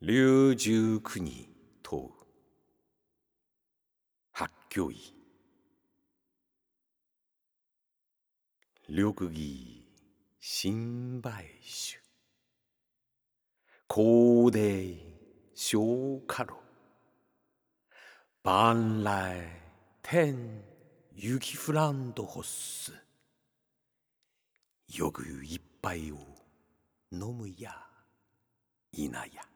龍十九に問う八教医。緑義心梅酒高麗小家路万来天雪降らんどほっす。よぐ一杯を飲むやいなや。